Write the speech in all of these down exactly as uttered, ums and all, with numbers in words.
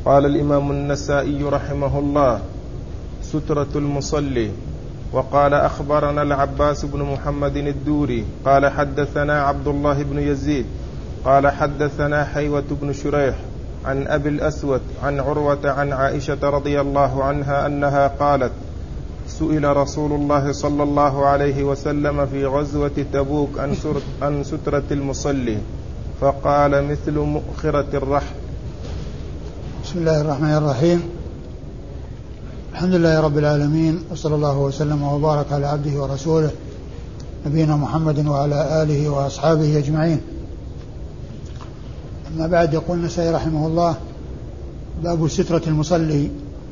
قال الإمام النسائي رحمه الله: سترة المصلي. وقال أخبرنا العباس بن محمد الدوري قال حدثنا عبد الله بن يزيد قال حدثنا حيوة بن شريح عن أبي الأسود عن عروة عن عائشة رضي الله عنها أنها قالت: سئل رسول الله صلى الله عليه وسلم في غزوة تبوك عن سترة المصلي فقال: مثل مؤخرة الرحل. بسم الله الرحمن الرحيم. الحمد لله رب العالمين، وصلى الله وسلم وبارك على عبده ورسوله نبينا محمد وعلى آله وأصحابه أجمعين. أما بعد، يقول النسائي رحمه الله: باب سترة المصلي.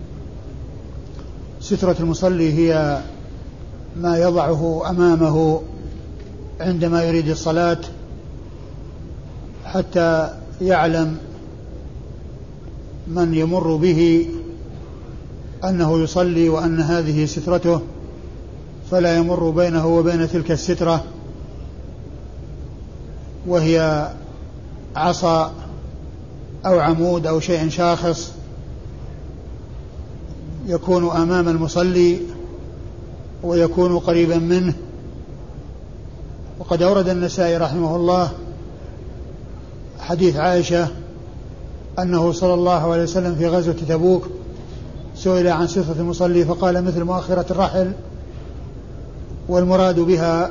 سترة المصلي هي ما يضعه أمامه عندما يريد الصلاة حتى يعلم من يمر به أنه يصلي وأن هذه سترته، فلا يمر بينه وبين تلك السترة، وهي عصا أو عمود أو شيء شاخص يكون أمام المصلي ويكون قريبا منه. وقد أورد النسائي رحمه الله حديث عائشة أنه صلى الله عليه وسلم في غزوة تبوك سئل عن سترة المصلي فقال: مثل مؤخرة الرحل. والمراد بها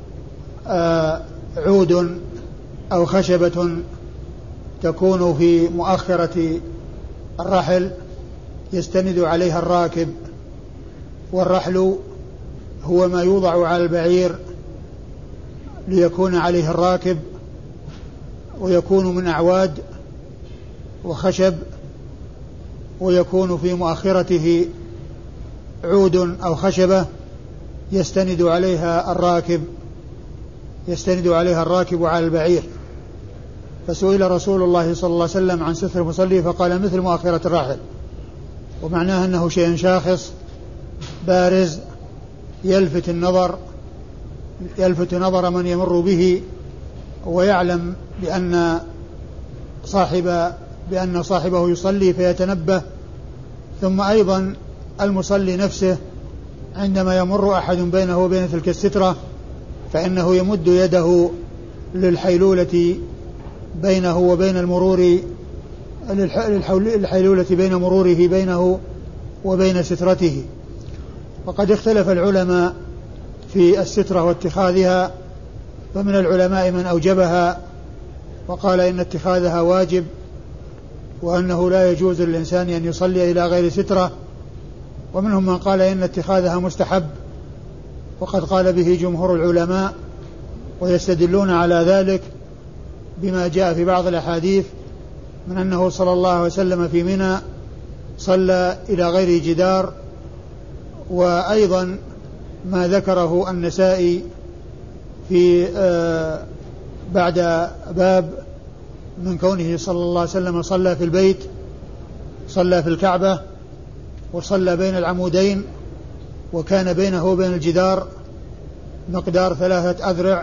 عود أو خشبة تكون في مؤخرة الرحل يستند عليها الراكب، والرحل هو ما يوضع على البعير ليكون عليه الراكب، ويكون من أعواد وخشب، ويكون في مؤخرته عود أو خشبة يستند عليها الراكب يستند عليها الراكب على البعير. فسئل رسول الله صلى الله عليه وسلم عن ستر المصلي فقال: مثل مؤخرة الراحل. ومعناه أنه شيء شاخص بارز يلفت النظر يلفت نظر من يمر به، ويعلم بأن صاحب بأن صاحبه يصلي فيتنبه. ثم أيضا المصلي نفسه عندما يمر أحد بينه وبين تلك السترة فإنه يمد يده للحيلولة بينه وبين المرور الحيلولة بين مروره بينه وبين سترته. وقد اختلف العلماء في السترة واتخاذها، فمن العلماء من أوجبها وقال إن اتخاذها واجب، وأنه لا يجوز للإنسان أن يصلي إلى غير سترة، ومنهم من قال إن اتخاذها مستحب، وقد قال به جمهور العلماء، ويستدلون على ذلك بما جاء في بعض الأحاديث من أنه صلى الله عليه وسلم في منى صلى إلى غير جدار، وأيضا ما ذكره النسائي في آه بعد باب من كونه صلى الله عليه وسلم صلى في البيت، صلى في الكعبة، وصلى بين العمودين، وكان بينه وبين الجدار مقدار ثلاثة أذرع.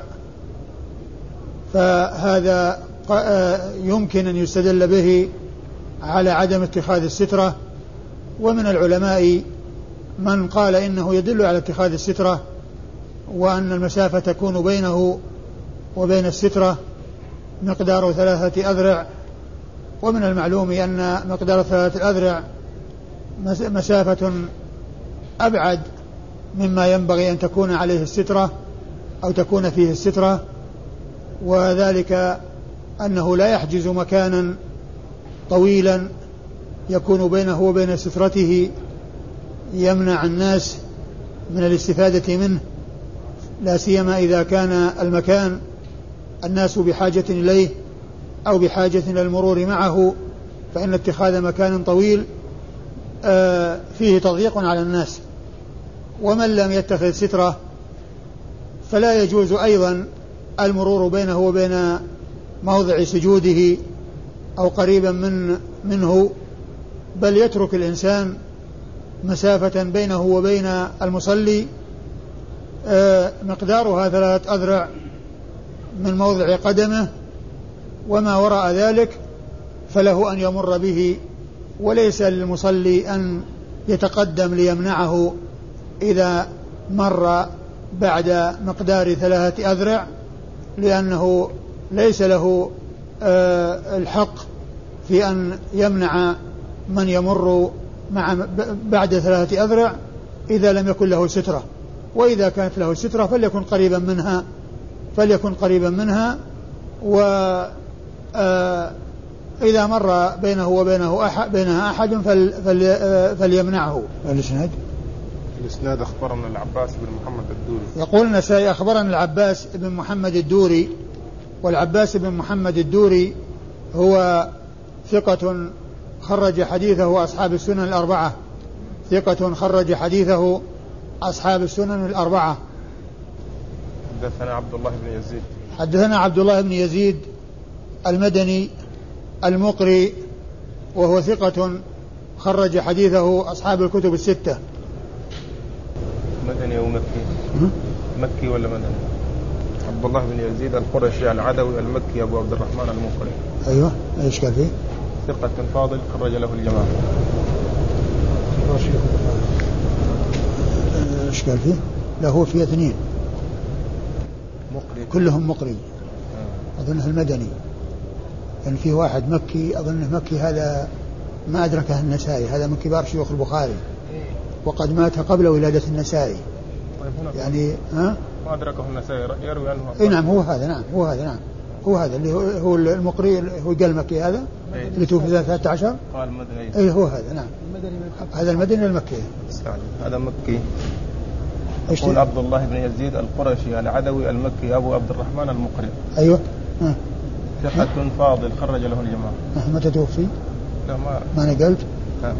فهذا يمكن أن يستدل به على عدم اتخاذ السترة. ومن العلماء من قال إنه يدل على اتخاذ السترة، وأن المسافة تكون بينه وبين السترة مقدار ثلاثة أذرع. ومن المعلوم أن مقدار ثلاثة أذرع مسافة أبعد مما ينبغي أن تكون عليه السترة أو تكون فيه السترة، وذلك أنه لا يحجز مكانا طويلا يكون بينه وبين سترته يمنع الناس من الاستفادة منه، لا سيما إذا كان المكان الناس بحاجة إليه أو بحاجة إلى المرور معه، فإن اتخاذ مكان طويل فيه تضييق على الناس. ومن لم يتخذ سترة فلا يجوز أيضا المرور بينه وبين موضع سجوده أو قريبا من منه، بل يترك الإنسان مسافة بينه وبين المصلي مقدارها ثلاثة أذرع من موضع قدمه، وما وراء ذلك فله أن يمر به وليس للمصلي أن يتقدم ليمنعه إذا مر بعد مقدار ثلاثة أذرع، لأنه ليس له الحق في أن يمنع من يمر مع بعد ثلاثة أذرع إذا لم يكن له سترة، وإذا كانت له سترة فليكن قريبا منها فليكن قريبا منها وإذا مر بينه وبينه أحد بينها أحد فل فل فليمنعه. الإسناد الإسناد أخبرنا العباس بن محمد الدوري. يقول النسائي أخبرنا العباس بن محمد الدوري، والعباس بن محمد الدوري هو ثقة خرج حديثه أصحاب السنن الأربعة ثقة خرج حديثه أصحاب السنن الأربعة. حدثنا عبد الله بن يزيد حدثنا عبد الله بن يزيد المدني المقري، وهو ثقة خرج حديثه أصحاب الكتب الستة. مدني أو مكي؟ مكي ولا مدني؟ عبد الله بن يزيد القرشي العدوي المكي أبو عبد الرحمن المقري. أيوة. إيش قال فيه؟ ثقة فاضل خرج له الجماعة. إيش قال فيه؟ لا هو فيه اثنين مقري كلهم مقري. أظنه المدني، يعني فيه واحد مكي أظنه مكي، هذا ما أدركه النسائي، هذا من كبار شيوخ البخاري وقد مات قبل ولادة النسائي. طيب يعني ها؟ ما أدركه النسائي يروي عنه. إيه نعم هو هذا، نعم هو هذا، نعم هو هذا اللي هو, هو المقري، هو قال مكي هذا إيه؟ اللي توفي ثلاثة عشر. قال مدني. إيه هو هذا، نعم هذا المدني المكي. هذا مكي. يقول عبد الله بن يزيد القرشي العدوي المكي أبو عبد الرحمن المقري. أيوة. ها. ثقة فاضل خرج له الجماعة. متى توفي؟ لا ما ما نقلت. ها.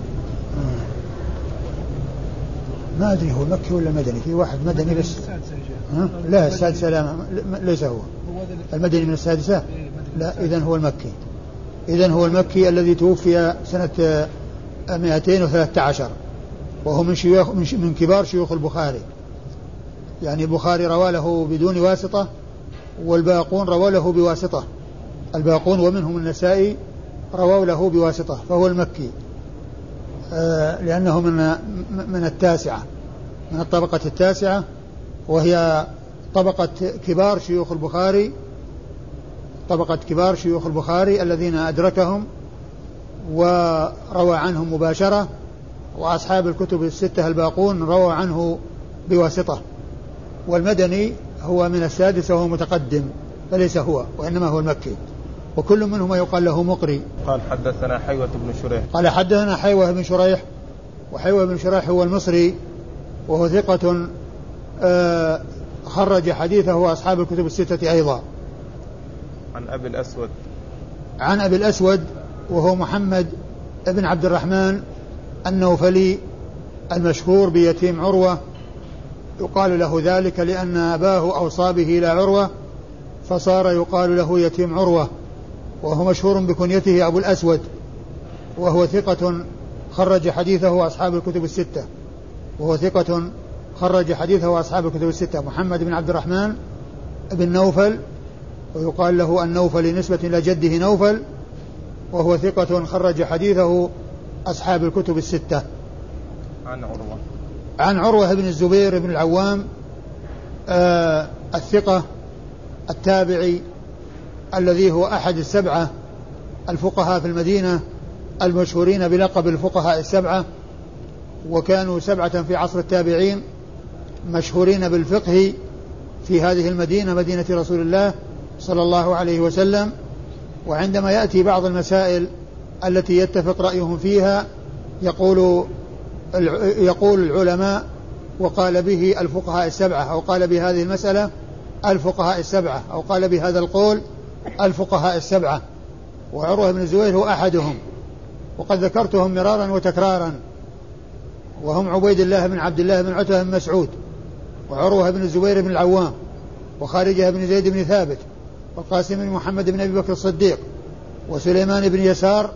ما أدري هو مكي ولا مدني، في واحد مدني بس. ها؟ لا السادسة لا ليس هو المدني من السادسة، لا إذن هو المكي، إذن هو المكي الذي توفي سنة مئتين وثلاثة عشر، وهو من شيوخ من كبار شيوخ البخاري، يعني البخاري روى له بدون واسطة والباقون روى له بواسطة، الباقون ومنهم النسائي رووا له بواسطة، فهو المكي آه لأنه من من التاسعة، من الطبقة التاسعة، وهي طبقة كبار شيوخ البخاري، طبقة كبار شيوخ البخاري الذين أدركهم وروى عنهم مباشرة، وأصحاب الكتب الستة الباقون روى عنه بواسطة. والمدني هو من السادسة وهو متقدم فليس هو، وإنما هو المكي، وكل منهما يقال له مقري. قال حدثنا حيوة بن شريح. قال حدثنا حيوة بن شريح، وحيوة بن شريح هو المصري، وهو ثقة آه خرج حديثه أصحاب الكتب الستة أيضا. عن أبي الأسود. عن أبي الأسود وهو محمد بن عبد الرحمن النوفلي المشهور بيتيم عروة، يقال له ذلك لأن أباه أوصى به إلى عروة فصار يقال له يتيم عروة، وهو مشهور بكنيته أبو الأسود، وهو ثقة خرج حديثه أصحاب الكتب الستة وهو ثقة خرج حديثه أصحاب الكتب الستة. محمد بن عبد الرحمن بن نوفل، ويقال له النوفل نسبة إلى جده نوفل، وهو ثقة خرج حديثه أصحاب الكتب الستة. عن عروة عن عروة بن الزبير بن العوام آه الثقة التابعي الذي هو أحد السبعة الفقهاء في المدينة المشهورين بلقب الفقهاء السبعة، وكانوا سبعة في عصر التابعين مشهورين بالفقه في هذه المدينة، مدينة رسول الله صلى الله عليه وسلم. وعندما يأتي بعض المسائل التي يتفق رأيهم فيها يقول يقول العلماء وقال به الفقهاء السبعة، أو قال بهذه المسألة الفقهاء السبعة، أو قال بهذا القول الفقهاء السبعة، وعروة بن الزبير هو أحدهم، وقد ذكرتهم مرارا وتكرارا، وهم عبيد الله بن عبد الله بن عتبة بن مسعود، وعروة بن الزبير بن العوام، وخارجة بن زيد بن ثابت، والقاسم بن محمد بن أبي بكر الصديق، وسليمان بن يسار،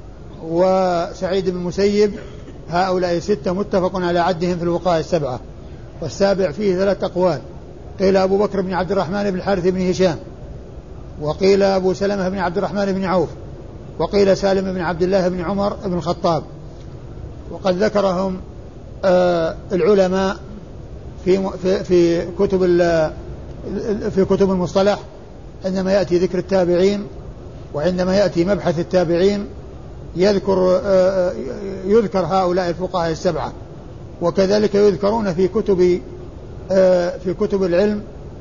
وسعيد بن مسيب. هؤلاء ستة متفق على عدهم في الفقهاء السبعة. والسابع فيه ثلاث أقوال، قيل أبو بكر بن عبد الرحمن بن الحارث بن هشام، وقيل أبو سلمة بن عبد الرحمن بن عوف، وقيل سالم بن عبد الله بن عمر بن الخطاب. وقد ذكرهم آه العلماء في في في كتب في كتب المصطلح عندما يأتي ذكر التابعين، وعندما يأتي مبحث التابعين يذكر آه يذكر هؤلاء الفقهاء السبعة، وكذلك يذكرون في كتب آه في كتب العلم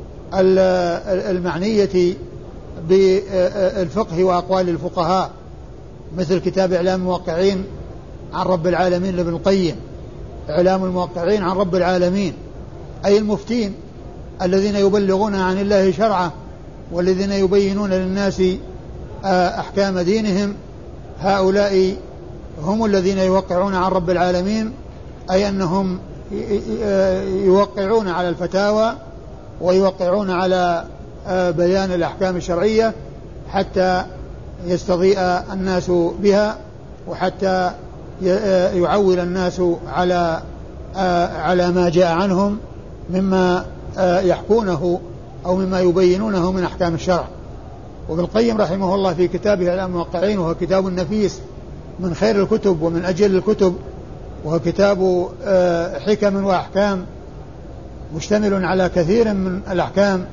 المعنية بالفقه وأقوال الفقهاء، مثل كتاب إعلام الموقعين عن رب العالمين لابن القيم. إعلام الموقعين عن رب العالمين أي المفتين الذين يبلغون عن الله شرعه والذين يبينون للناس أحكام دينهم، هؤلاء هم الذين يوقعون عن رب العالمين، أي أنهم يوقعون على الفتاوى ويوقعون على بيان الأحكام الشرعية حتى يستضيء الناس بها، وحتى يعول الناس على على ما جاء عنهم مما يحكونه أو مما يبينونه من أحكام الشرع. وابن القيم رحمه الله في كتابه إعلام الموقعين، وهو كتاب نفيس من خير الكتب ومن أجل الكتب، وهو كتاب حكم وأحكام مشتمل على كثير من الأحكام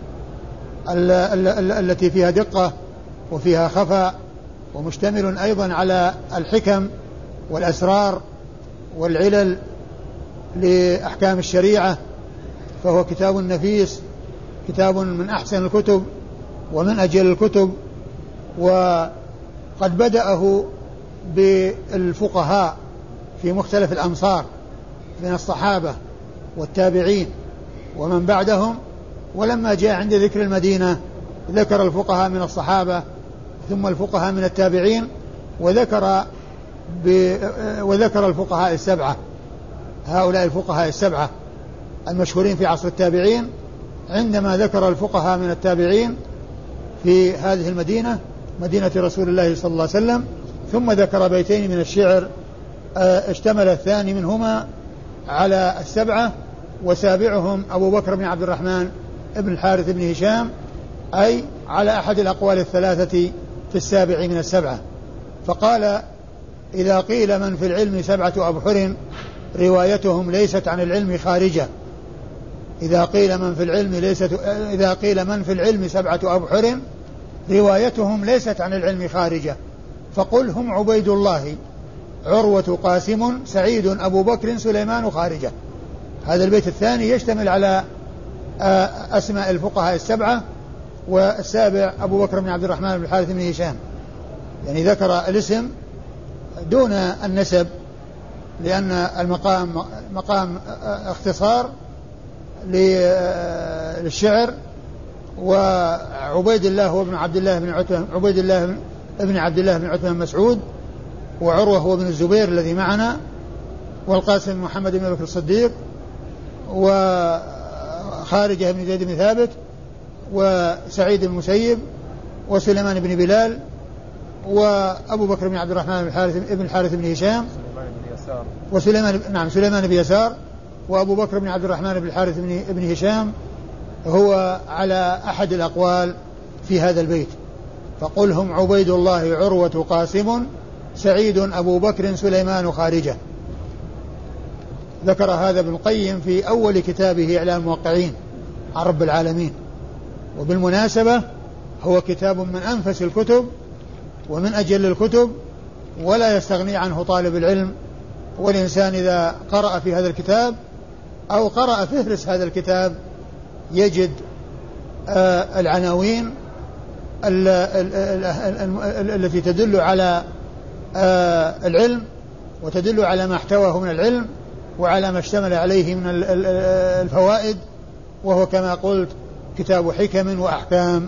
التي فيها دقة وفيها خفاء، ومشتمل أيضا على الحكم والأسرار والعلل لأحكام الشريعة، فهو كتاب نفيس، كتاب من أحسن الكتب ومن أجل الكتب. وقد بدأه بالفقهاء في مختلف الأمصار من الصحابة والتابعين ومن بعدهم، ولما جاء عند ذكر المدينة ذكر الفقهاء من الصحابة ثم الفقهاء من التابعين، وذكر ب... وذكر الفقهاء السبعة، هؤلاء الفقهاء السبعة المشهورين في عصر التابعين. عندما ذكر الفقهاء من التابعين في هذه المدينة، مدينة رسول الله صلى الله عليه وسلم، ثم ذكر بيتين من الشعر اشتمل الثاني منهما على السبعة، وسابعهم أبو بكر بن عبد الرحمن ابن الحارث بن هشام، أي على أحد الأقوال الثلاثة في السابع من السبعة. فقال: إذا قيل من في العلم سبعة أبحر روايتهم ليست عن العلم خارجة. إذا قيل من في العلم ليست إذا قيل من في العلم سبعة أبحر روايتهم ليست عن العلم خارجة، فقل هم عبيد الله عروة قاسم سعيد أبو بكر سليمان خارجة. هذا البيت الثاني يشتمل على أسماء الفقهاء السبعة، والسابع أبو بكر بن عبد الرحمن بن الحارث بن هشام، يعني ذكر الاسم دون النسب، لأن المقام مقام اختصار للشعر. وعبيد الله هو ابن عبد الله بن عتبة عبيد الله ابن عبد الله بن عتبة بن مسعود، وعروة هو ابن الزبير الذي معنا، والقاسم محمد بن بكر الصديق، وخارجة بن زيد بن ثابت، وسعيد بن المسيب، وسليمان بن بلال، وأبو بكر بن عبد الرحمن بن الحارث ابن الحارث بن هشام، وسليمان نعم سليمان بن يسار، وأبو بكر بن عبد الرحمن بن الحارث بن هشام هو على أحد الأقوال في هذا البيت. فقل هم عبيد الله عروة قاسم سعيد أبو بكر سليمان خارجة. ذكر هذا ابن القيم في أول كتابه إعلام الموقعين عن رب العالمين. وبالمناسبة هو كتاب من أنفس الكتب ومن أجل الكتب، ولا يستغني عنه طالب العلم. والإنسان إذا قرأ في هذا الكتاب أو قرأ فهرس هذا الكتاب يجد آه العناوين التي تدل على آه العلم، وتدل على ما احتواه من العلم، وعلى ما اشتمل عليه من الفوائد، وهو كما قلت كتاب حكم وأحكام.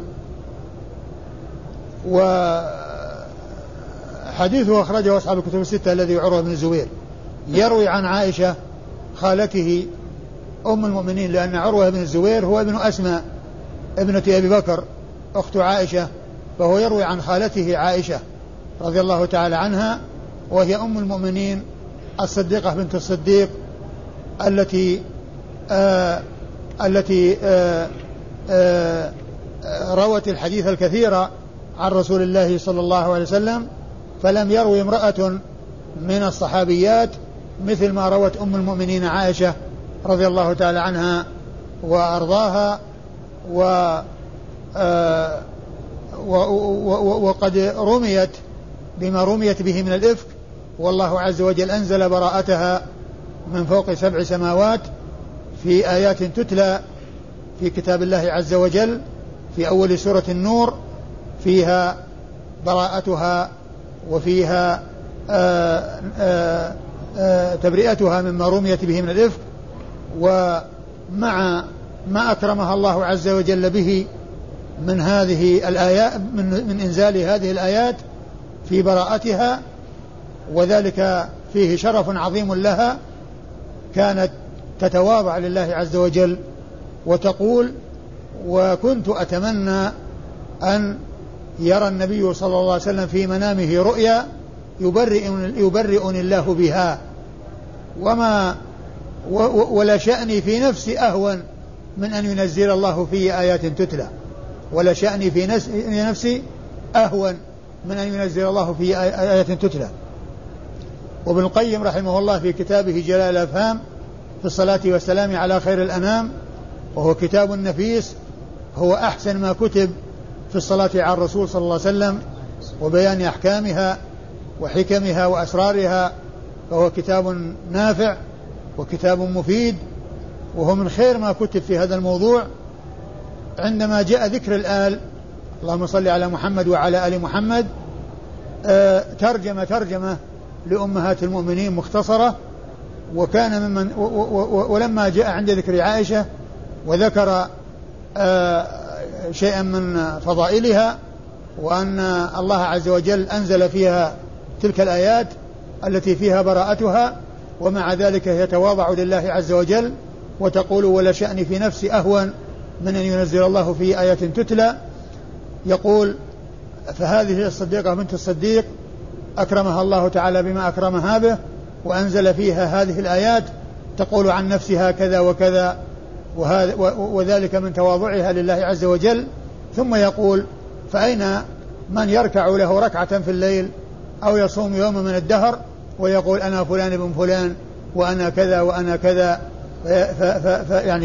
وحديثه أخرجه أصحاب الكتب الستة الذي عروة بن الزبير يروي عن عائشة خالته أم المؤمنين، لأن عروة بن الزبير هو ابن أسماء ابنة أبي بكر أخت عائشة، فهو يروي عن خالته عائشة رضي الله تعالى عنها، وهي أم المؤمنين الصديقة بنت الصديق التي آه التي آه آه روت الحديث الكثير عن رسول الله صلى الله عليه وسلم، فلم يروي امرأة من الصحابيات مثل ما روت أم المؤمنين عائشة رضي الله تعالى عنها وأرضاها، و آه وقد رميت بما رميت به من الإفك، والله عز وجل أنزل براءتها من فوق سبع سماوات في آيات تتلى في كتاب الله عز وجل في أول سورة النور، فيها براءتها وفيها آآ آآ آآ تبرئتها مما رميت به من الإفك، ومع ما أكرمها الله عز وجل به من هذه الآيات من, من إنزال هذه الآيات في براءتها، وذلك فيه شرف عظيم لها. كانت تتواضع لله عز وجل وتقول: وكنت أتمنى أن يرى النبي صلى الله عليه وسلم في منامه رؤيا يبرئني الله بها، وما ولا شأني في نفسي أهون من أن ينزل الله في آيات تتلى، ولا شأني في نفسي أهون من أن ينزل الله في آيات تتلى. وابن القيم رحمه الله في كتابه جلال الأفهام في الصلاة والسلام على خير الأنام، وهو كتاب نفيس، هو أحسن ما كتب في الصلاة على الرسول صلى الله عليه وسلم وبيان أحكامها وحكمها وأسرارها، فهو كتاب نافع وكتاب مفيد، وهو من خير ما كتب في هذا الموضوع. عندما جاء ذكر الآل، اللهم صل على محمد وعلى آل محمد، آه ترجمة ترجمة لأمهات المؤمنين مختصرة، وكان ممن و و ولما جاء عند ذكر عائشة وذكر آه شيئا من فضائلها، وأن الله عز وجل أنزل فيها تلك الآيات التي فيها براءتها، ومع ذلك يتواضع لله عز وجل وتقول: ولا شأني في نفسي أهون من أن ينزل الله في آيات تتلى. يقول: فهذه الصديقة بنت الصديق أكرمها الله تعالى بما أكرمها به، وأنزل فيها هذه الآيات تقول عن نفسها كذا وكذا، وذلك من تواضعها لله عز وجل. ثم يقول: فأين من يركع له ركعة في الليل أو يصوم يوم من الدهر ويقول أنا فلان بن فلان وأنا كذا وأنا كذا، يعني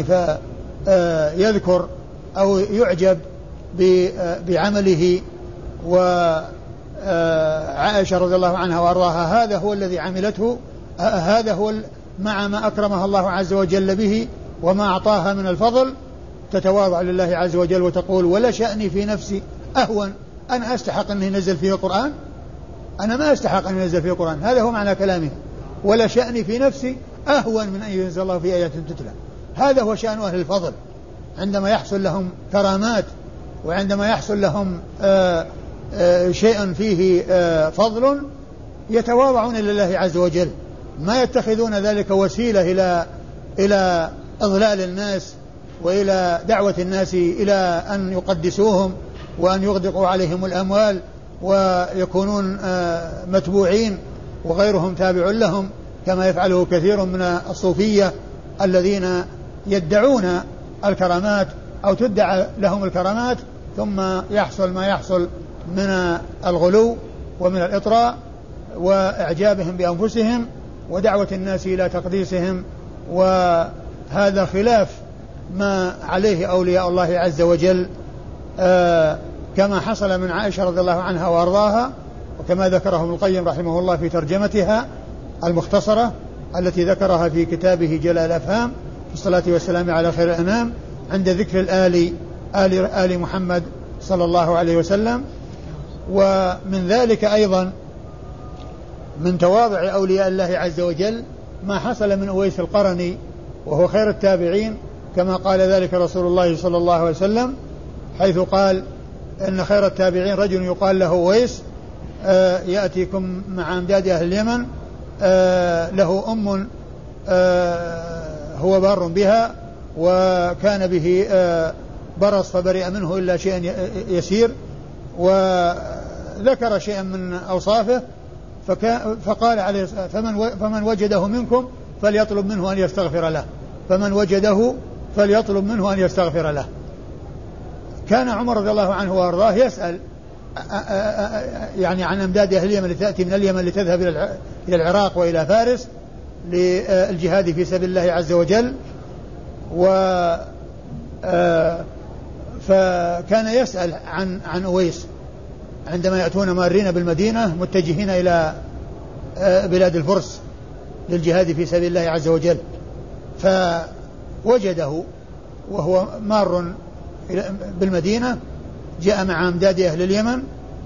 فيذكر أو يعجب بعمله. وعائشة رضي الله عنها وأرضاها هذا هو الذي عملته، هذا هو مع ما أكرمها الله عز وجل به وما أعطاها من الفضل، تتواضع لله عز وجل وتقول: ولا شأني في نفسي أهون، أنا أستحق أن ينزل فيه القرآن؟ أنا ما أستحق أن ينزل فيه القرآن. هذا هو معنى كلامه: ولا شأني في نفسي أهون من أن ينزل الله في آيات تتلى. هذا هو شأن أهل الفضل، عندما يحصل لهم كرامات وعندما يحصل لهم آآ آآ شيء فيه فضل يتواضعون لله عز وجل، ما يتخذون ذلك وسيلة إلى إلى إضلال الناس وإلى دعوة الناس إلى أن يقدسوهم وأن يغدقوا عليهم الأموال ويكونون متبوعين وغيرهم تابع لهم، كما يفعله كثير من الصوفية الذين يدعون الكرامات أو تدعى لهم الكرامات، ثم يحصل ما يحصل من الغلو ومن الإطراء وإعجابهم بأنفسهم ودعوة الناس إلى تقديسهم، وهذا خلاف ما عليه أولياء الله عز وجل، آه كما حصل من عائشة رضي الله عنها وأرضاها، وكما ذكره ابن القيم رحمه الله في ترجمتها المختصرة التي ذكرها في كتابه جلال الأفهام في الصلاة والسلام على خير الأنام، عند ذكر الآل آل, آل محمد صلى الله عليه وسلم. ومن ذلك أيضا من تواضع أولياء الله عز وجل ما حصل من أويس القرني وهو خير التابعين، كما قال ذلك رسول الله صلى الله عليه وسلم، حيث قال إن خير التابعين رجل يقال له أويس آه يأتيكم مع أمداد أهل اليمن، آه له أم آه هو بار بها وكان به آه برص فبرئ منه إلا شيء يسير، وذكر شيئا من أوصافه، فقال عليه فمن, فمن وجده منكم فليطلب منه أن يستغفر له، فمن وجده فليطلب منه أن يستغفر له. كان عمر رضي الله عنه وأرضاه يسأل يعني عن أمداد أهل اليمن لتأتي من اليمن لتذهب إلى العراق وإلى فارس للجهاد في سبيل الله عز وجل. و فكان يسأل عن عن أويس عندما يأتون مارين بالمدينة متجهين إلى بلاد الفرس للجهاد في سبيل الله عز وجل، فوجده وهو مار بالمدينة جاء مع أمداد أهل اليمن،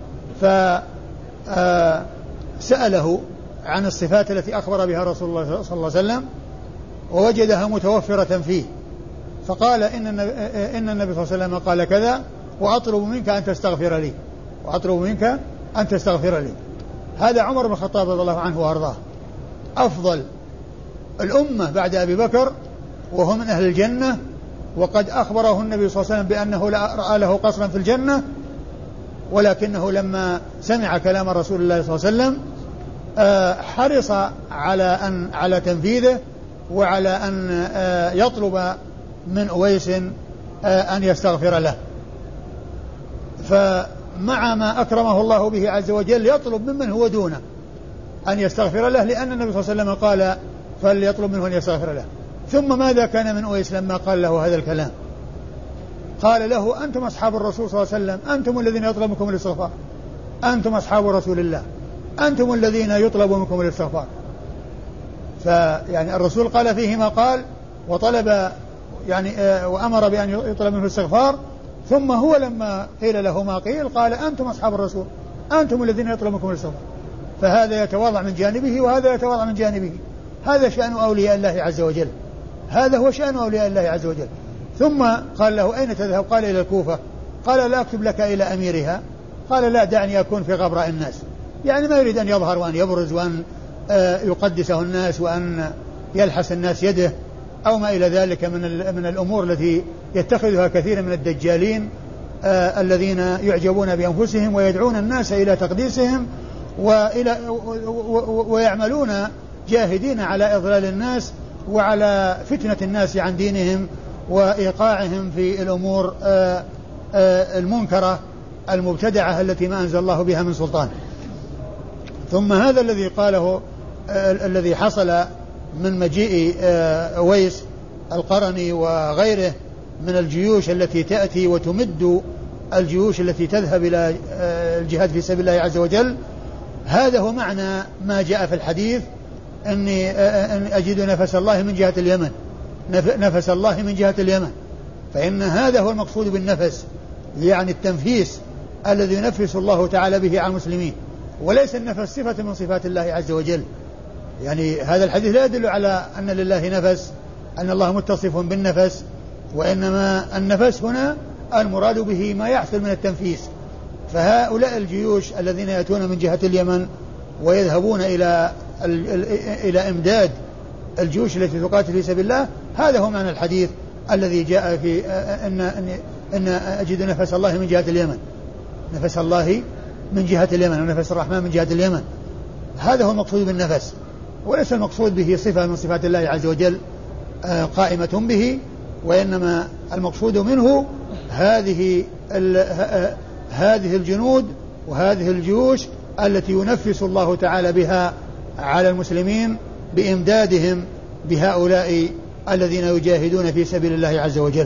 فسأله عن الصفات التي أخبر بها رسول الله صلى الله عليه وسلم ووجدها متوفرة فيه، فقال إن النبي, إن النبي صلى الله عليه وسلم قال كذا وأطلب منك أن تستغفر لي وأطلب منك أن تستغفر لي. هذا عمر بن الخطاب رضي الله عنه وأرضاه أفضل الأمة بعد أبي بكر وهو من أهل الجنة، وقد أخبره النبي صلى الله عليه وسلم بأنه رأى له قصرا في الجنة، ولكنه لما سمع كلام رسول الله صلى الله عليه وسلم حرص على أن على تنفيذه وعلى أن يطلب من أويس أن يستغفر له. فمع ما أكرمه الله به عز وجل يطلب ممن هو دونه أن يستغفر له، لأن النبي صلى الله عليه وسلم قال فليطلب منه أن يستغفر له. ثم ماذا كان من أويس لما قال له هذا الكلام؟ قال له أنتم أصحاب الرسول صلى الله عليه وسلم، أنتم الذين يطلب منكم الاستغفار، أنتم أصحاب رسول الله، أنتم الذين يطلب منكم الاستغفار. فيعني الرسول قال فيه ما قال وطلب يعني وأمر بأن يطلب منه الاستغفار، ثم هو لما قيل له ما قيل قال أنتم أصحاب الرسول، أنتم الذين يطلب منكم الاستغفار. فهذا يتواضع من جانبه وهذا يتواضع من جانبه. هذا شأن أولياء الله عز وجل، هذا هو شأن أولياء الله عز وجل. ثم قال له أين تذهب؟ قال إلى الكوفة. قال لا أكتب لك إلى أميرها؟ قال لا دعني أكون في غبراء الناس، يعني ما يريد أن يظهر وأن يبرز وأن يقدسه الناس وأن يلحس الناس يده أو ما إلى ذلك من من الأمور التي يتخذها كثير من الدجالين آه الذين يعجبون بأنفسهم ويدعون الناس إلى تقديسهم وإلى ويعملون جاهدين على إضلال الناس وعلى فتنة الناس عن دينهم وإيقاعهم في الأمور آه آه المنكرة المبتدعة التي ما أنزل الله بها من سلطان. ثم هذا الذي قاله آه الذي حصل من مجيء أويس القرني وغيره من الجيوش التي تأتي وتمد الجيوش التي تذهب إلى الجهاد في سبيل الله عز وجل، هذا هو معنى ما جاء في الحديث أني أجد نفس الله من جهة اليمن، نفس الله من جهة اليمن، فإن هذا هو المقصود بالنفس، يعني التنفيس الذي ينفس الله تعالى به على المسلمين، وليس النفس صفة من صفات الله عز وجل. يعني هذا الحديث لا يدل على أن لله نفس، أن الله متصف بالنفس، وإنما النفس هنا المراد به ما يحصل من التنفيس. فهؤلاء الجيوش الذين يأتون من جهة اليمن ويذهبون إلى إلى إمداد الجيوش التي تقاتل في سبيل الله، هذا هو معنى الحديث الذي جاء في أن أن أن أجد نفس الله من جهة اليمن، نفس الله من جهة اليمن ونفس الرحمن من جهة اليمن، هذا هو المقصود بالنفس، وليس المقصود به صفة من صفات الله عز وجل قائمة به، وإنما المقصود منه هذه هذه الجنود وهذه الجيوش التي ينفس الله تعالى بها على المسلمين بإمدادهم بهؤلاء الذين يجاهدون في سبيل الله عز وجل.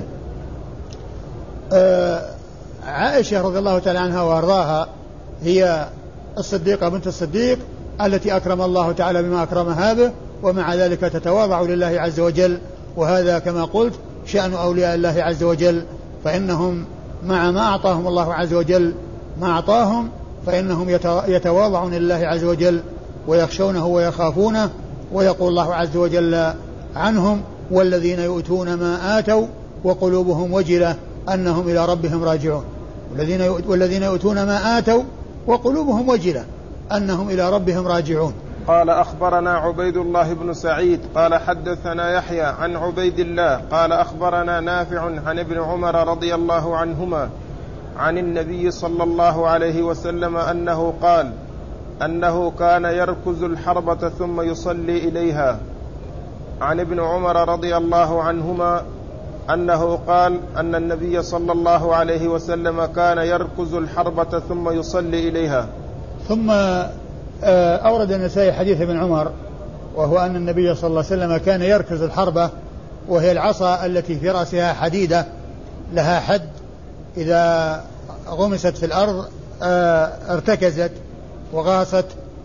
عائشة رضي الله تعالى عنها وأرضاها هي الصديقة بنت الصديق التي أكرم الله تعالى بما أكرمها به، ومع ذلك تتواضع لله عز وجل، وهذا كما قلت شأن أولياء الله عز وجل، فإنهم مع ما أعطاهم الله عز وجل ما أعطاهم فإنهم يتواضعون لله عز وجل ويخشونه ويخافونه، ويقول الله عز وجل عنهم والذين يؤتون ما آتوا وقلوبهم وجلة أنهم إلى ربهم راجعون، والذين يؤتون ما آتوا وقلوبهم وجلة أنهم إلى ربهم راجعون. قال أخبرنا عبيد الله بن سعيد قال حدثنا يحيى عن عبيد الله قال أخبرنا نافع عن ابن عمر رضي الله عنهما عن النبي صلى الله عليه وسلم أنه قال أنه كان يركز الحربة ثم يصلي إليها. عن ابن عمر رضي الله عنهما أنه قال أن النبي صلى الله عليه وسلم كان يركز الحربة ثم يصلي إليها. ثم أورد النسائي حديث ابن عمر، وهو أن النبي صلى الله عليه وسلم كان يركز الحربة، وهي العصا التي في رأسها حديدة لها حد، إذا غمست في الأرض ارتكزت وغاصت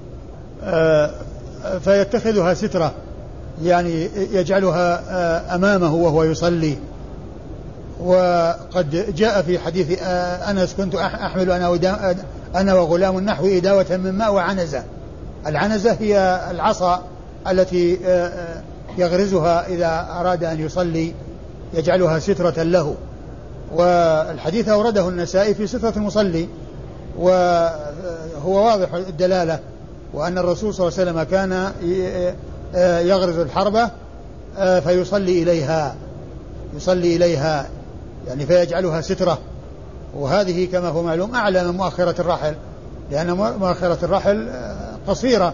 فيتخذها سترة، يعني يجعلها أمامه وهو يصلي. وقد جاء في حديث أنس كنت أحمل أنا, أنا وغلام نحو إداوة من ماء وعنزة. العنزة هي العصا التي يغرزها إذا أراد أن يصلي، يجعلها سترة له. والحديث أورده النسائي في سترة المصلي، وهو واضح الدلالة، وأن الرسول صلى الله عليه وسلم كان يغرز الحربة فيصلي إليها يصلي إليها يعني فيجعلها سترة. وهذه كما هو معلوم أعلى من مؤخرة الرحل، لأن مؤخرة الرحل قصيرة،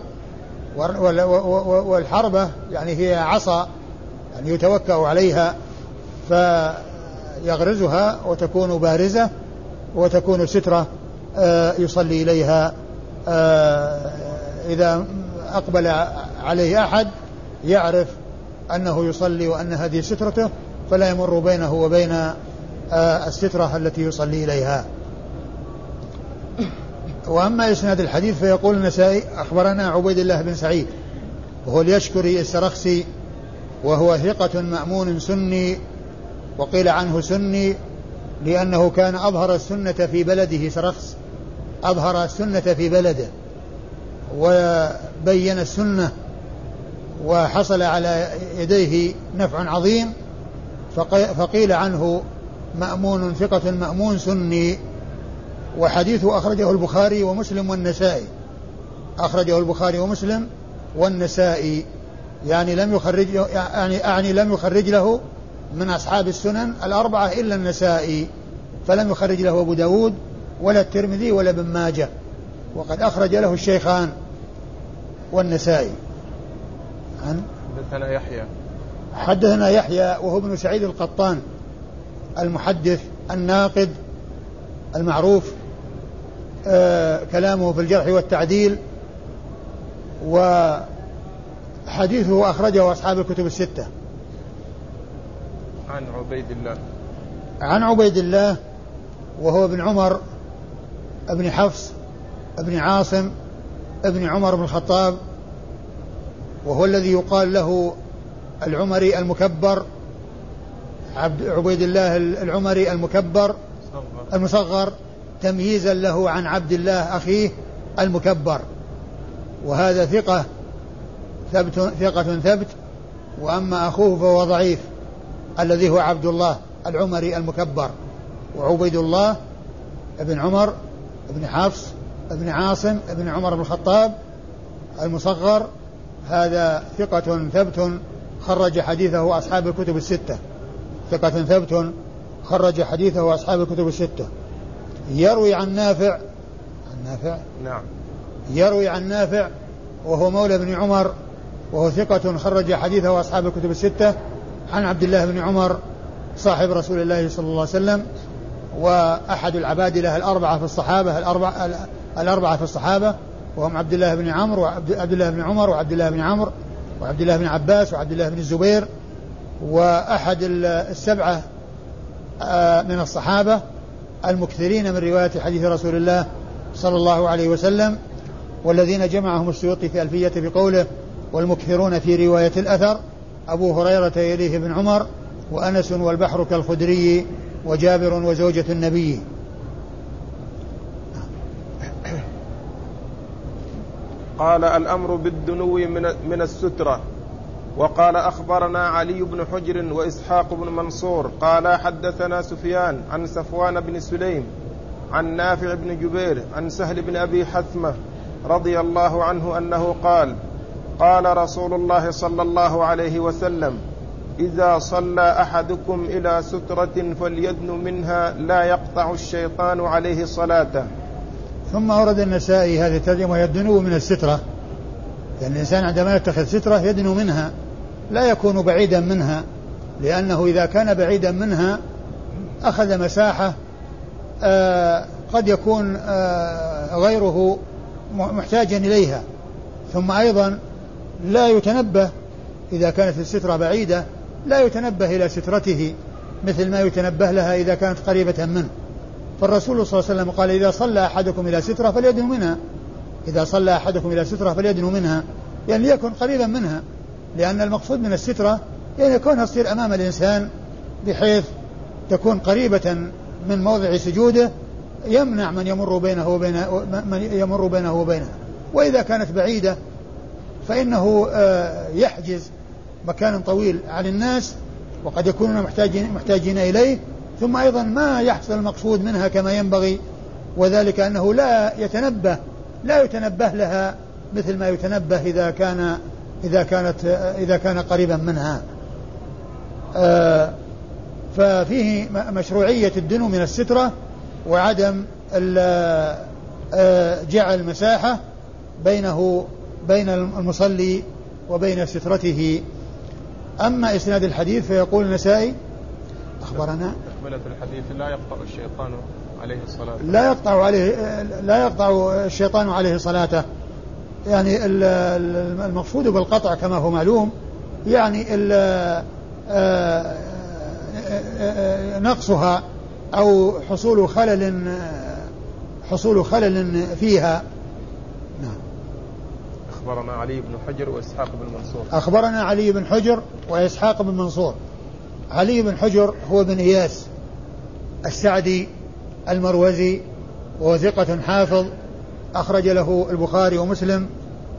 والحربة يعني هي عصا يعني يتوكأ عليها فيغرزها وتكون بارزة وتكون سترة يصلي إليها. إذا أقبل عليه أحد يعرف أنه يصلي وأن هذه سترته، فلا يمر بينه وبين السترة التي يصلي إليها. وأما إسناد الحديث فيقول النسائي أخبرنا عبيد الله بن سعيد وهو اليشكري السرخسي، وهو ثقة مأمون سني، وقيل عنه سني لأنه كان أظهر السنة في بلده. سرخس أظهر السنة في بلده وبين السنة وحصل على يديه نفع عظيم، فقيل عنه مأمون ثقة مأمون سني. وحديثه أخرجه البخاري ومسلم والنسائي، أخرجه البخاري ومسلم والنسائي، يعني لم يخرج يعني أعني لم يخرج له من أصحاب السنن الأربعة إلا النسائي، فلم يخرج له أبو داود ولا الترمذي ولا ابن ماجه، وقد أخرج له الشيخان والنسائي. عن حدثنا يحيى حدثنا يحيى وهو ابن سعيد القطان المحدث الناقد المعروف، آه كلامه في الجرح والتعديل، وحديثه أخرجه أصحاب الكتب الستة. عن عبيد الله عن عبيد الله وهو ابن عمر ابن حفص ابن عاصم ابن عمر بن الخطاب، وهو الذي يقال له العمري المكبر، عبد عبيد الله العمري المكبر المصغر، تمييزا له عن عبد الله أخيه المكبر. وهذا ثقة ثبت ثقة ثبت، وأما أخوه فهو ضعيف الذي هو عبد الله العمري المكبر. وعبيد الله ابن عمر ابن حفص ابن عاصم ابن عمر بن الخطاب المصغر، هذا ثقة ثبت خرج حديثه أصحاب الكتب الستة. ثقة ثبت خرج حديثه أصحاب الكتب الستة. يروي عن نافع عن نافع نعم يروي عن نافع وهو مولى بن عمر، وهو ثقة خرج حديثه أصحاب الكتب الستة، عن عبد الله بن عمر صاحب رسول الله صلى الله عليه وسلم، وأحد العبادلة الأربعة في الصحابة الأربعة, الأربعة في الصحابة، وهم عبد الله بن عمرو وعبد الله بن عمر وعبد الله بن عمرو وعبد الله بن عباس وعبد الله بن الزبير، وأحد السبعة من الصحابة المكثرين من رواية حديث رسول الله صلى الله عليه وسلم، والذين جمعهم السيوطي في ألفية بقوله والمكثرون في رواية الأثر أبو هريرة يليه بن عمر وأنس والبحر كالخدري وجابر وزوجة النبي. قال الأمر بالدنو من السترة. وقال أخبرنا علي بن حجر وإسحاق بن منصور قال حدثنا سفيان عن صفوان بن سليم عن نافع بن جبير عن سهل بن أبي حثمة رضي الله عنه أنه قال قال رسول الله صلى الله عليه وسلم إذا صلى أحدكم إلى سترة فليدن منها لا يقطع الشيطان عليه صلاته. ثم أورد النسائي هذه الترجمة يدنو من السترة، يعني الإنسان عندما يتخذ سترة يدنو منها، لا يكون بعيدا منها لأنه إذا كان بعيدا منها أخذ مساحة آه قد يكون آه غيره محتاجا إليها. ثم أيضا لا يتنبه إذا كانت السترة بعيدة، لا يتنبه إلى سترته مثل ما يتنبه لها إذا كانت قريبة منه. فالرسول صلى الله عليه وسلم قال: إذا صلى أحدكم إلى سترة فليدنو منها، إذا صلى أحدكم إلى سترة فليدنو منها، يعني ليكن قريبا منها، لأن المقصود من السترة يعني يكونها تصير أمام الإنسان بحيث تكون قريبة من موضع سجوده يمنع من يمر بينه وبينه من يمر بينه وبينها. وإذا كانت بعيدة فإنه يحجز مكان طويل عن الناس وقد يكونون محتاجين, محتاجين إليه. ثم أيضا ما يحصل المقصود منها كما ينبغي، وذلك أنه لا يتنبه لا يتنبه لها مثل ما يتنبه إذا كان إذا كانت إذا كان قريبا منها. ففيه مشروعية الدنو من السترة وعدم جعل مساحة بينه بين المصلي وبين سترته. أما إسناد الحديث فيقول النسائي: أخبرنا تكملة الحديث: لا يقطع الشيطان عليه الصلاة لا يقطع عليه لا يقطع الشيطان عليه صلاته. يعني المقصود بالقطع كما هو معلوم يعني نقصها أو حصول خلل حصول خلل فيها. نعم. أخبرنا علي بن حجر وإسحاق بن منصور. أخبرنا علي بن حجر وإسحاق بن منصور. علي بن حجر هو بن إياس السعدي المروزي، وهو ثقة حافظ، أخرج له البخاري ومسلم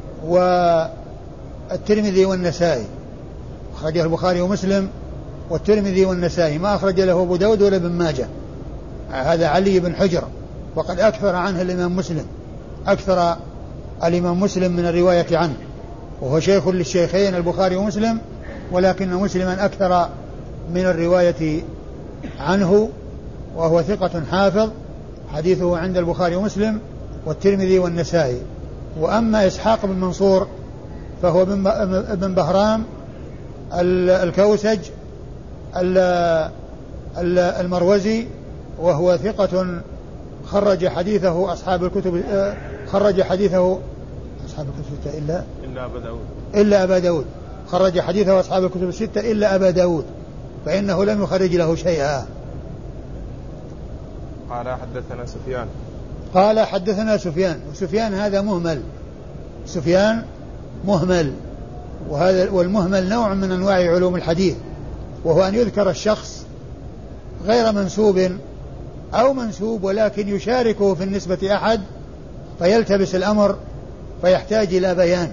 والترمذي والنسائي، أخرجه البخاري ومسلم والترمذي والنسائي، ما أخرج له أبو داود ولا ابن ماجه. هذا علي بن حجر، وقد أكثر عنه الإمام مسلم، أكثر الإمام مسلم من الرواية عنه، وهو شيخ للشيخين البخاري ومسلم، ولكن مسلما أكثر من الرواية عنه، وهو ثقة حافظ، حديثه عند البخاري ومسلم والترمذي والنسائي. وأما إسحاق بن منصور فهو ابن بهرام الكوسج المروزي، وهو ثقة خرج حديثه أصحاب الكتب خرج حديثه أصحاب الكتب الستة إلا إلا أبا داود إلا أبا داود خرج حديثه أصحاب الكتب الستة إلا أبا داود، فإنه لم يخرج له شيئا. قال حدثنا سفيان قال حدثنا سفيان وسفيان هذا مهمل، سفيان مهمل، وهذا والمهمل نوع من أنواع علوم الحديث، وهو أن يذكر الشخص غير منسوب أو منسوب ولكن يشاركه في النسبة أحد فيلتبس الأمر فيحتاج إلى بيان.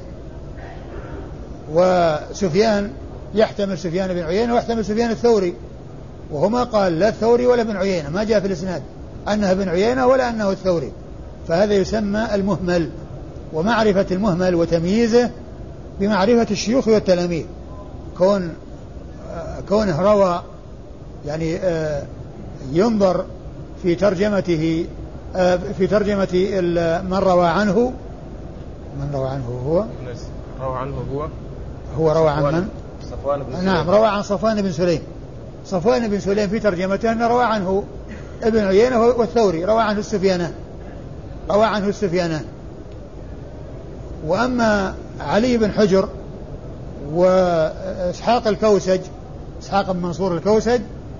وسفيان يحتمل سفيان بن عيينة ويحتمل سفيان الثوري، وهو ما قال لا الثوري ولا بن عيينة، ما جاء في الإسناد أنه بن عيينة ولا أنه الثوري، فهذا يسمى المهمل. ومعرفة المهمل وتمييزه بمعرفة الشيوخ والتلاميذ، كون كونه روى يعني ينظر في ترجمته في ترجمة من روى عنه من روى عنه هو روى عنه هو هو روى عن من؟ صفوان بن سليم. نعم، روى عن صفوان بن سليم. صفوان بن سليم في ترجمته أنه روى عنه ابن عيينة والثوري، روى عنه السفيانان روى عنه السفيانان. وأما علي بن حجر وإسحاق الكوسج إسحاق بن منصور الكوسج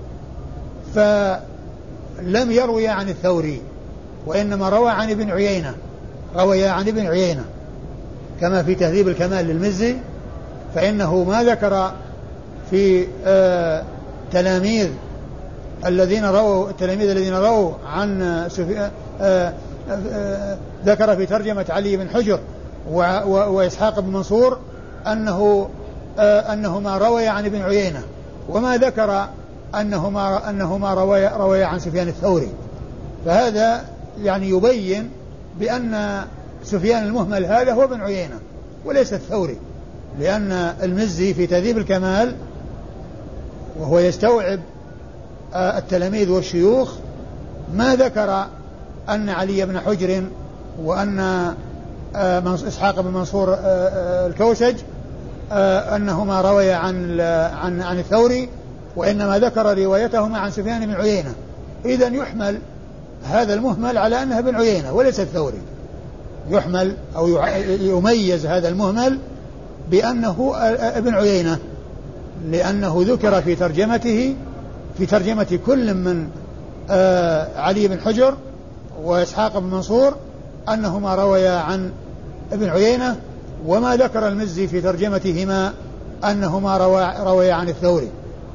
فلم يروي عن الثوري، وإنما روى عن ابن عيينة روي عن ابن عيينة كما في تهذيب الكمال للمزي، فإنه ما ذكر في آه تلاميذ الذين رووا التلاميذ الذين رووا عن آه آه آه ذكر في ترجمة علي بن حجر وإسحاق بن منصور أنه آه أنه ما روي عن ابن عيينة، وما ذكر أنه ما أنه ما روي روي عن سفيان الثوري. فهذا يعني يبين بأن سفيان المهمل هذا هو ابن عيينة وليس الثوري، لأن المزي في تهذيب الكمال وهو يستوعب آه التلاميذ والشيوخ ما ذكر أن علي بن حجر وأن آه إسحاق بن منصور آه آه الكوسج آه أنهما روي عن عن عن الثوري، وإنما ذكر روايتهما عن سفيان بن عيينة. إذن يحمل هذا المهمل على أنها بن عيينة وليس الثوري، يحمل أو يميز هذا المهمل بأنه ابن عيينة، لأنه ذكر في ترجمته في ترجمة كل من علي بن حجر وإسحاق بن منصور أنهما رويا عن ابن عيينة، وما ذكر المزي في ترجمتهما أنهما رويا عن الثوري،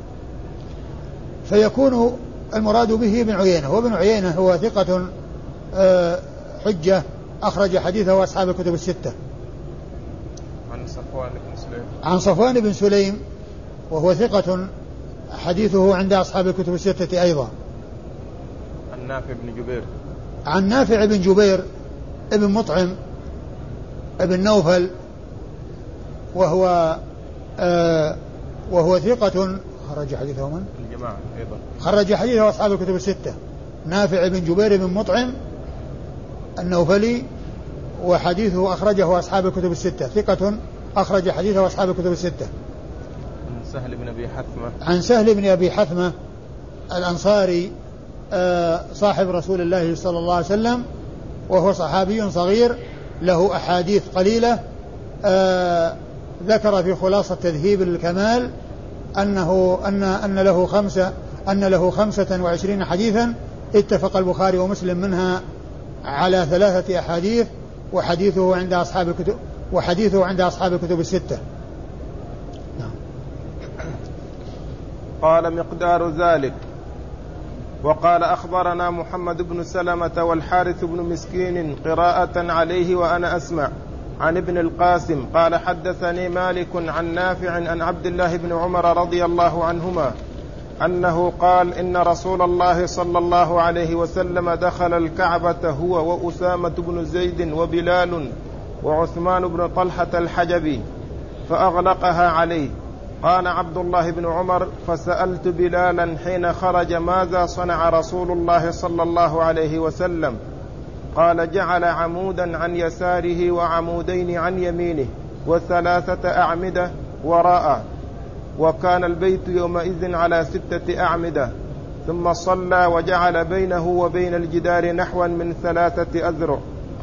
فيكون المراد به ابن عيينة. وابن عيينة هو ثقة حجة أخرج حديثه أصحاب الكتب الستة. عن صفوان بن سليم عن صفوان بن سليم وهو ثقة حديثه عند أصحاب الكتب الستة أيضا. عن نافع بن جبير عن نافع بن جبير ابن مطعم ابن نوفل وهو آه وهو ثقة خرج حديثه من؟ الجماعة أيضا خرج حديثه أصحاب الكتب الستة. نافع بن جبير بن مطعم النوفلي وحديثه أخرجه أصحاب الكتب الستة، ثقة أخرج حديثه أصحاب الكتب الستة. عن سهل بن أبي حثمة عن سهل بن أبي حثمة الأنصاري آه صاحب رسول الله صلى الله عليه وسلم، وهو صحابي صغير له أحاديث قليلة. آه ذكر في خلاصة تذهيب الكمال أنه أن أن له خمسة أن له خمسة وعشرين حديثا اتفق البخاري ومسلم منها على ثلاثة أحاديث، وحديثه عند أصحاب الكتب وحديثه عند أصحاب الكتب الستة. نعم. قال مقدار ذلك. وقال أخبرنا محمد بن سلمة والحارث بن مسكين قراءة عليه وأنا أسمع عن ابن القاسم قال حدثني مالك عن نافع عن عبد الله بن عمر رضي الله عنهما أنه قال إن رسول الله صلى الله عليه وسلم دخل الكعبة هو وأسامة بن زيد وبلال وعثمان بن طلحة الحجبي فأغلقها عليه. قال عبد الله بن عمر فسألت بلالا حين خرج ماذا صنع رسول الله صلى الله عليه وسلم؟ قال جعل عمودا عن يساره وعمودين عن يمينه وثلاثة أعمدة وراءه، وكان البيت يومئذ على ستة أعمدة، ثم صلى وجعل بينه وبين الجدار نحوا من ثلاثة أذرع.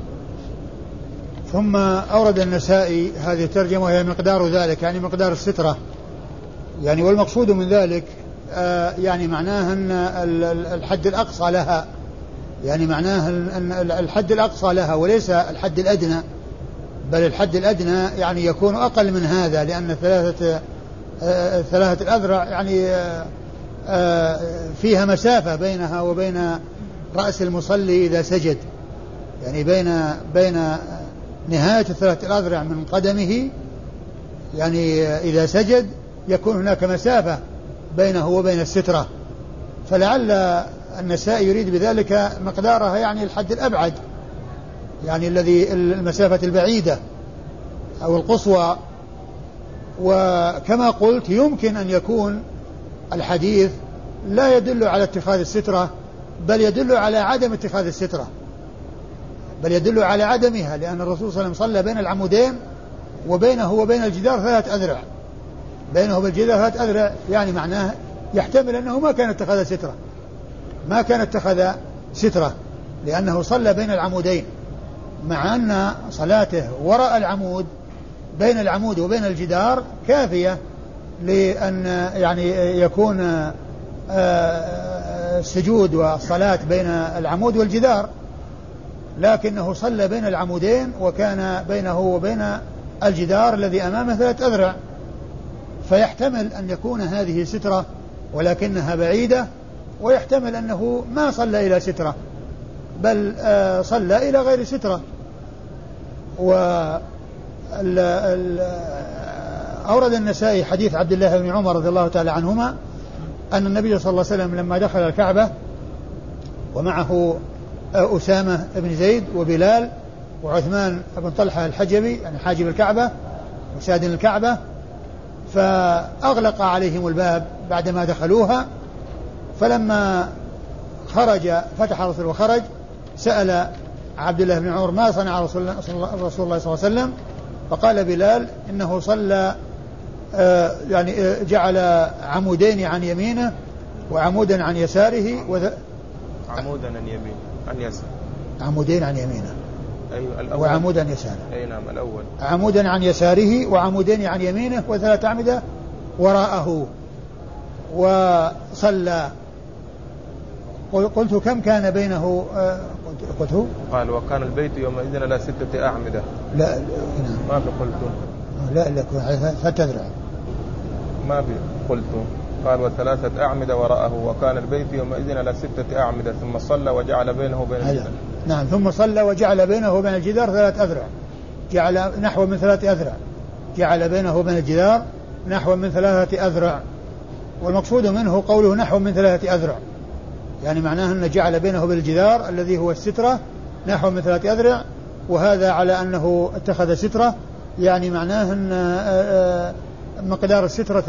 ثم أورد النسائي هذه الترجمة وهي مقدار ذلك، يعني مقدار السترة، يعني والمقصود من ذلك آه يعني معناه أن الحد الأقصى لها، يعني معناه أن الحد الأقصى لها وليس الحد الأدنى، بل الحد الأدنى يعني يكون أقل من هذا، لأن ثلاثة آه ثلاثة الأذرع يعني آه آه فيها مسافة بينها وبين رأس المصلي إذا سجد، يعني بين بين نهاية الثلاثة الأذرع من قدمه، يعني إذا سجد يكون هناك مسافة بينه وبين السترة، فلعل النسائي يريد بذلك مقدارها يعني الحد الأبعد، يعني الذي المسافة البعيدة أو القصوى. وكما قلت يمكن أن يكون الحديث لا يدل على اتخاذ السترة، بل يدل على عدم اتخاذ السترة، بل يدل على عدمها، لأن الرسول صلى الله عليه وسلم صلى بين العمودين وبينه وبين الجدار ثلاث أذرع، بينه وبين الجدار ثلاث أذرع، يعني معناه يحتمل أنه ما كان اتخذ سترة، ما كان اتخذ سترة لأنه صلى بين العمودين، مع أن صلاته وراء العمود بين العمود وبين الجدار كافية لأن يعني يكون السجود والصلاة بين العمود والجدار، لكنه صلى بين العمودين وكان بينه وبين الجدار الذي أمامه ثلاث أذرع، فيحتمل أن يكون هذه سترة ولكنها بعيدة، ويحتمل أنه ما صلى إلى سترة بل صلى إلى غير سترة. وأورد النسائي حديث عبد الله بن عمر رضي الله تعالى عنهما أن النبي صلى الله عليه وسلم لما دخل الكعبة ومعه أسامة بن زيد وبلال وعثمان بن طلحة الحجبي، يعني حاجب الكعبة وسادن الكعبة، فأغلق عليهم الباب بعدما دخلوها، فلما خرج فتح الرسول وخرج سأل عبد الله بن عمر ما صنع رسول الله صلى الله عليه وسلم، فقال بلال إنه صلى آه يعني آه جعل عمودين عن يمينه وعمودا عن يساره وذ... عمودا عن يمينه عن يساره عمودين عن يمينه أيوة الأول وعمودا عن يساره. أي نعم الأول عمودا عن يساره وعمودين عن يمينه وثلاث أعمدة وراءه وصلى. قلت كم كان بينه آه قلت هو قال وكان البيت يومئذ على ستة أعمدة. لا نعم ما في قلت لا لا ثلاثة أذرع ما في قلت. قال وثلاثة أعمدة وراءه وكان البيت يومئذ على ستة أعمدة ثم صلى وجعل بينه وبين الجدار. نعم ثم صلى وجعل بينه وبين الجدار ثلاث أذرع جعل نحو من ثلاثة أذرع جعل بينه وبين الجدار نحو من ثلاثة أذرع. والمقصود منه قوله نحو من ثلاثة أذرع يعني معناه أنه جعل بينه وبين الجدار الذي هو السترة نحو من ثلاثة أذرع. وهذا على أنه اتخذ سترة يعني معناه أن مقدار السترة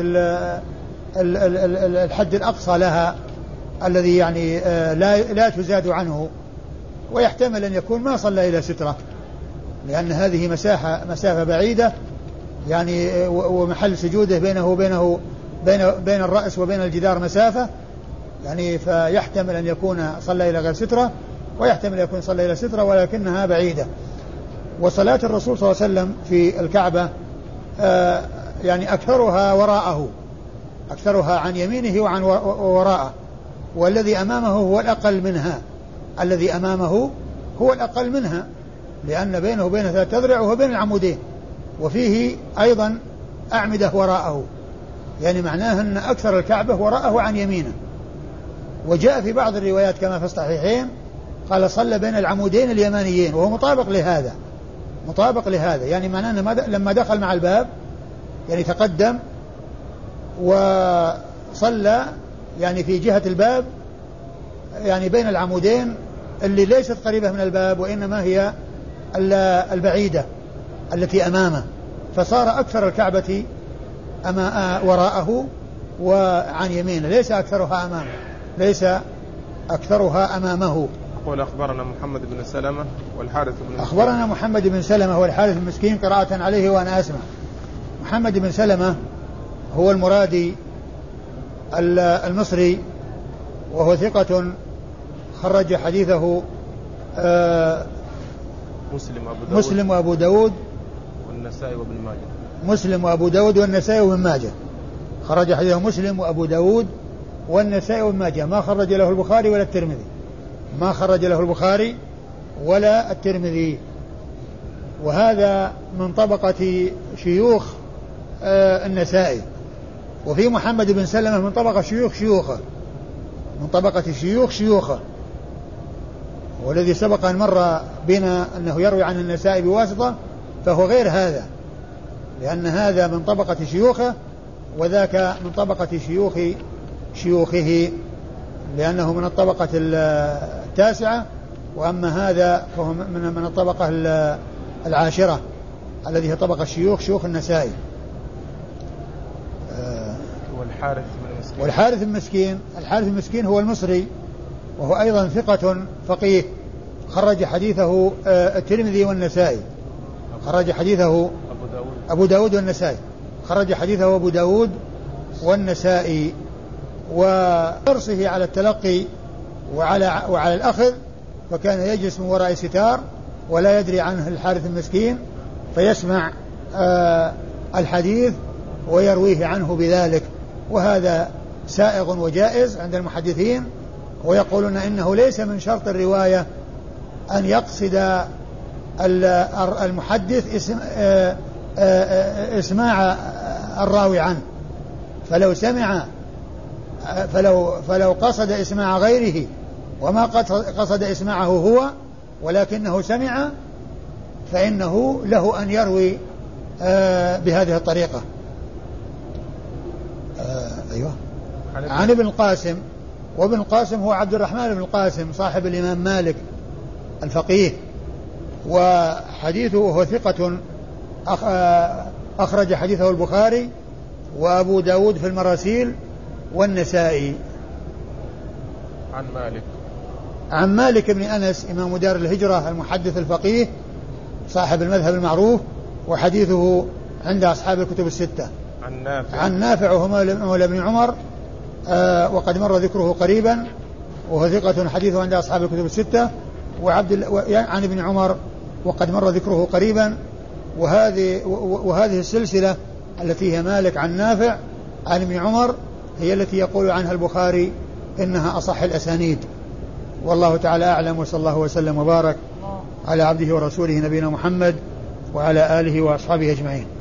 الحد الأقصى لها الذي يعني لا لا تزاد عنه. ويحتمل أن يكون ما صلى إلى سترة لأن هذه مساحة مسافة بعيدة يعني ومحل سجوده بينه وبينه بين بين الرأس وبين الجدار مسافة يعني فيحتمل أن يكون صلى إلى غير سترة ويحتمل أن يكون صلى إلى سترة ولكنها بعيدة. وصلاة الرسول صلى الله عليه وسلم في الكعبة آه يعني أكثرها وراءه أكثرها عن يمينه وعن وراءه والذي أمامه هو الأقل منها الذي أمامه هو الأقل منها لأن بينه وبين ثلاثة أذرع وهو بين العمودين وفيه أيضا أعمدة وراءه يعني معناه أن أكثر الكعبة وراءه عن يمينه. وجاء في بعض الروايات كما في الصحيحين قال صلى بين العمودين اليمانيين وهو مطابق لهذا مطابق لهذا يعني معناه أنه لما دخل مع الباب يعني تقدم وصلى يعني في جهة الباب يعني بين العمودين اللي ليست قريبة من الباب وإنما هي البعيدة التي أمامه فصار أكثر الكعبة أما وراءه وعن يمينه ليس أكثرها أمامه ليس أكثرها أمامه. يقول أخبرنا محمد بن سلمة والحارث بن أخبرنا محمد بن سلمة والحارث المسكين قراءة عليه وأنا أسمع. محمد بن سلمة هو المرادي المصري وهو ثقة خرج حديثه آه مسلم وأبو داود مسلم وأبو داود والنسائي وابن ماجه مسلم وأبو داود والنسائي وابن ماجه خرج حديثه مسلم وأبو داود والنسائي وابن ماجه ما خرج له البخاري ولا الترمذي ما خرج له البخاري ولا الترمذي. وهذا من طبقة شيوخ آه النسائي. وفي محمد بن سلمة من طبقة شيوخ شيوخه من طبقة شيوخ شيوخه والذي سبق أن مر بنا أنه يروي عن النسائي بواسطة فهو غير هذا لأن هذا من طبقة شيوخه وذاك من طبقة شيوخ شيوخه لأنه من الطبقة التاسعة وأما هذا فهو من من الطبقة العاشرة الذي هي طبقة شيوخ شيوخ النسائي. والحارث بن مسكين والحارث المسكين الحارث المسكين هو المصري وهو أيضا ثقة فقيه خرج حديثه الترمذي والنسائي خرج حديثه أبو داود أبو داود والنسائي خرج حديثه أبو داود والنسائي. وحرصه على التلقي وعلى وعلى الأخذ فكان يجلس من وراء ستار ولا يدري عنه الحارث المسكين فيسمع آه الحديث ويرويه عنه بذلك. وهذا سائغ وجائز عند المحدثين ويقولون إنه ليس من شرط الرواية أن يقصد المحدث اسم آه آه اسماع الراوي عنه فلو سمع فلو فلو قصد اسماع غيره وما قصد اسماعه هو ولكنه سمع فإنه له أن يروي بهذه الطريقة. أيوة عن ابن القاسم وابن القاسم هو عبد الرحمن بن القاسم صاحب الإمام مالك الفقيه وحديثه هو ثقة أخرج حديثه البخاري وأبو داود في المراسيل والنسائي. عن مالك عن مالك بن أنس إمام دار الهجرة المحدث الفقيه صاحب المذهب المعروف وحديثه عند أصحاب الكتب الستة. عن نافع عن نافع وهو مولى ابن عمر آه وقد مر ذكره قريبا، وهو ثقة حديثه عند أصحاب الكتب الستة. وعبد عن ابن عمر وقد مر ذكره قريبا. وهذه وهذه السلسلة التي هي مالك عن نافع عن ابن عمر هي التي يقول عنها البخاري إنها أصح الأسانيد. والله تعالى أعلم، وصلى الله وسلم وبارك على عبده ورسوله نبينا محمد وعلى آله وأصحابه أجمعين.